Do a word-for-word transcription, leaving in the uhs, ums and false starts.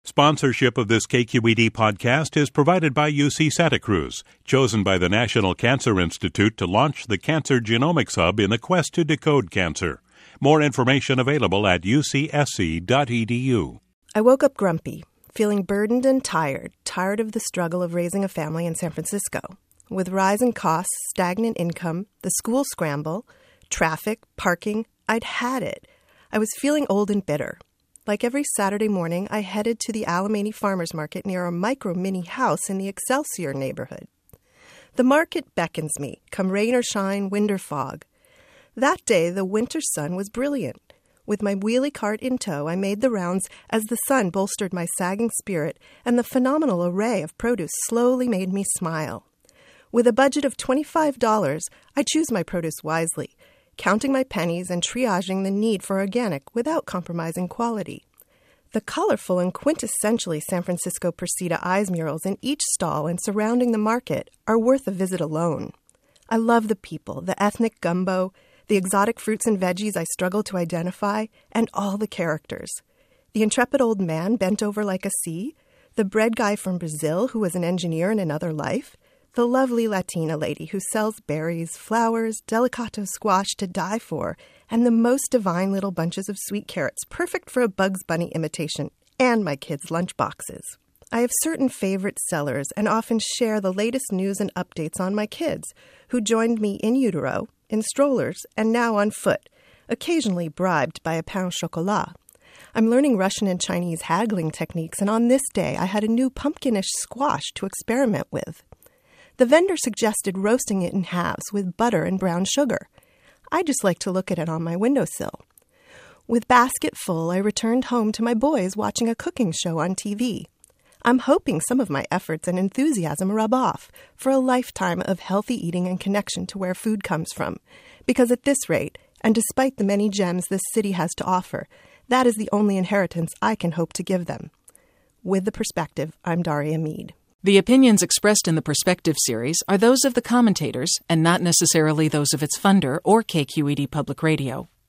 Sponsorship of this K Q E D podcast is provided by U C Santa Cruz, chosen by the National Cancer Institute to launch the Cancer Genomics Hub in the quest to decode cancer. More information available at u c s c dot e d u. I woke up grumpy, feeling burdened and tired, tired of the struggle of raising a family in San Francisco. With rising costs, stagnant income, the school scramble, traffic, parking, I'd had it. I was feeling old and bitter. Like every Saturday morning, I headed to the Alamany Farmers Market near a micro-mini house in the Excelsior neighborhood. The market beckons me, come rain or shine, wind or fog. That day, the winter sun was brilliant. With my wheelie cart in tow, I made the rounds as the sun bolstered my sagging spirit, and the phenomenal array of produce slowly made me smile. With a budget of twenty-five dollars, I choose my produce wisely, counting my pennies and triaging the need for organic without compromising quality. The colorful and quintessentially San Francisco Precita eyes murals in each stall and surrounding the market are worth a visit alone. I love the people, the ethnic gumbo, the exotic fruits and veggies I struggle to identify, and all the characters. The intrepid old man bent over like a sea, the bread guy from Brazil who was an engineer in another life, the lovely Latina lady who sells berries, flowers, delicato squash to die for, and the most divine little bunches of sweet carrots, perfect for a Bugs Bunny imitation, and my kids' lunch boxes. I have certain favorite sellers and often share the latest news and updates on my kids, who joined me in utero, in strollers, and now on foot, occasionally bribed by a pain au chocolat. I'm learning Russian and Chinese haggling techniques, and on this day I had a new pumpkinish squash to experiment with. The vendor suggested roasting it in halves with butter and brown sugar. I just like to look at it on my windowsill. With basket full, I returned home to my boys watching a cooking show on T V. I'm hoping some of my efforts and enthusiasm rub off for a lifetime of healthy eating and connection to where food comes from, because at this rate, and despite the many gems this city has to offer, that is the only inheritance I can hope to give them. With the Perspective, I'm Daria Mead. The opinions expressed in the Perspective series are those of the commentators and not necessarily those of its funder or K Q E D Public Radio.